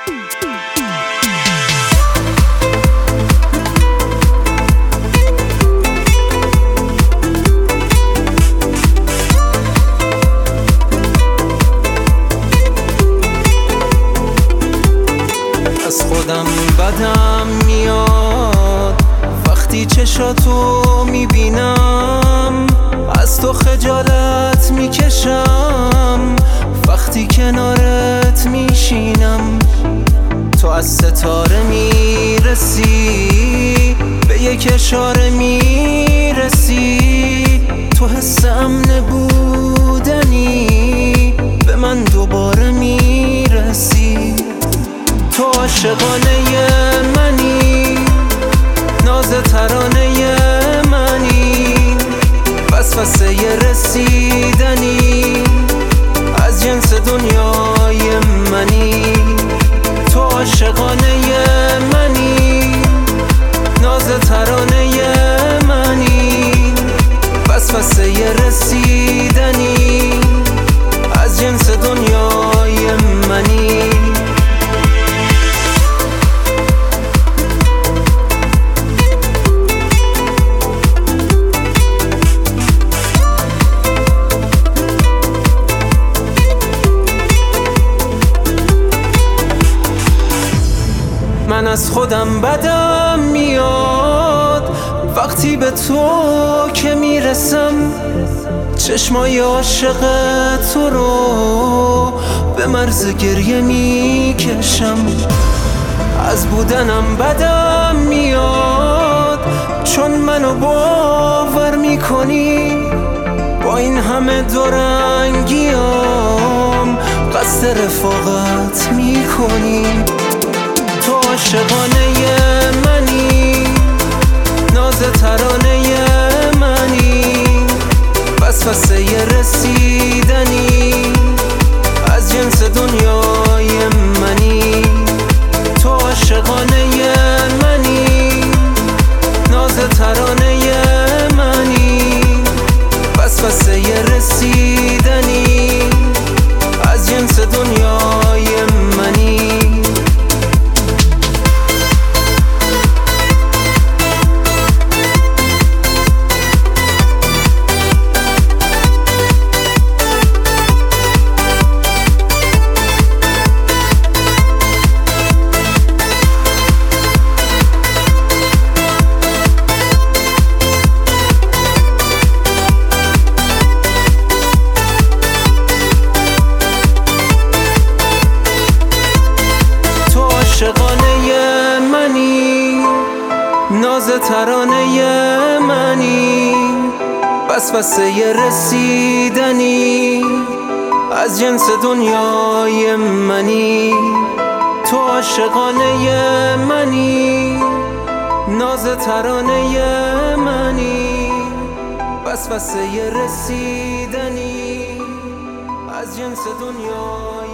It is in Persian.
از خودم بدم میاد وقتی چشاتو میبینم، از تو خجالت میکشم وقتی کنارت میشینم. تو از ستاره میرسی، به یک اشاره میرسی. تو حس امن بودنی، به من دوباره میرسی. تو عاشقانه منی، ناز ترانه منی، وسوسه رسیدنی، از جنس دنیای منی. تو عاشقانه منی، ناز ترانه منی، وسوسه رسیدنی، از جنس دنیای منی. من از خودم بدم میاد وقتی به تو که میرسم. چشمای عاشق تو رو به مرز گریه میکشم. از بودنم بدم میاد چون منو باور میکنی. با این همه دورنگیام قصد رفاقت میکنی. تو عاشقانه منی، ناز ترانه منی، وسوسه رسیدنی، از جنس دنیای منی. تو عاشقانه منی، ناز ترانه منی، وسوسه رسیدنی، از جنس دنیای منی. عاشقانه منی، ناز ترانه منی، وسوسه رسیدنی، از جنس دنیای منی. تو عاشقانه منی، ناز ترانه منی، وسوسه رسیدنی، از جنس دنیای